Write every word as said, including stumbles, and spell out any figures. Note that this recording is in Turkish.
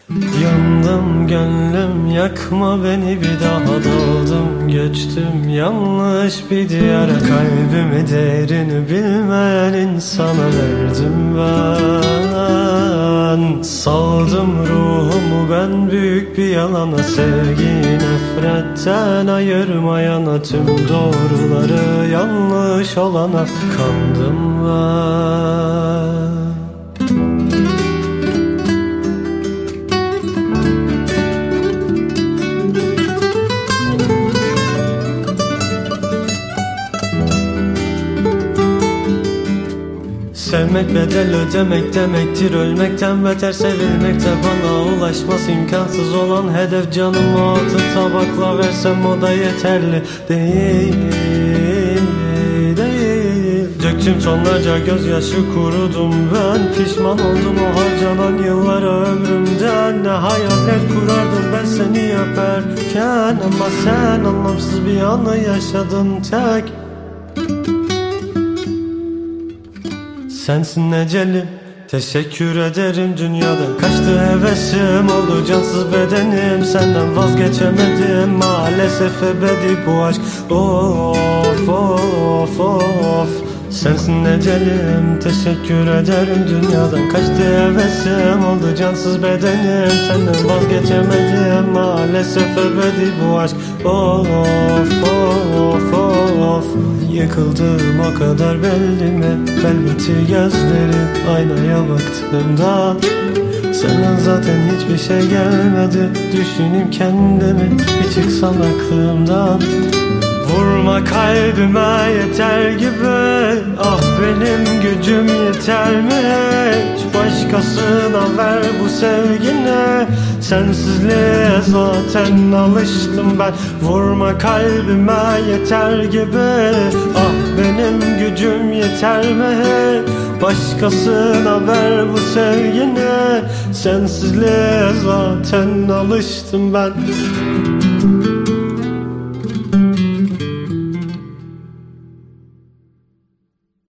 Yandım gönlüm, yakma beni, bir daha daldım göçtüm yanlış bir diyara. Kalbimi değerini bilmeyen insana verdim ben. Saldım ruhumu ben büyük bir yalana, sevgiyi nefretten ayırmayana, tüm doğruları yanlış olana kandım ben. Sevmek bedel ödemek demektir, ölmekten beter sevilmek de bana ulaşması imkansız olan hedef. Canımı altın tabakla versem o da yeterli değil, değil. Döktüm tonlarca gözyaşı, kurudum ben, pişman oldum o harcanan yıllara ömrümden. Ne hayaller kurardım ben seni öperken, ama sen anlamsız bir anı yaşadın tek. Sensin ecelim, teşekkür ederim dünyadan. Kaçtı hevesim, oldu cansız bedenim. Senden vazgeçemedim, maalesef ebedi bu aşk. Of of of. Sensin ecelim, teşekkür ederim dünyadan. Kaçtı hevesim, oldu cansız bedenim. Senden vazgeçemedim, maalesef ebedi bu aşk. Of of of. Yıkıldım o kadar belli mi? Belbeti gözlerim, aynaya baktığımda senden zaten hiçbir şey gelmedi. Düşüneyim kendimi, bir çıksan aklımdan. Vurma kalbime yeter gibi, ah benim gücüm yeter mi? Hiç başkasına ver bu sevgini, sensizliğe zaten alıştım ben. Vurma kalbime yeter gibi, ah benim gücüm yeter mi? Başkasına ver bu sevgini, sensizliğe zaten alıştım ben.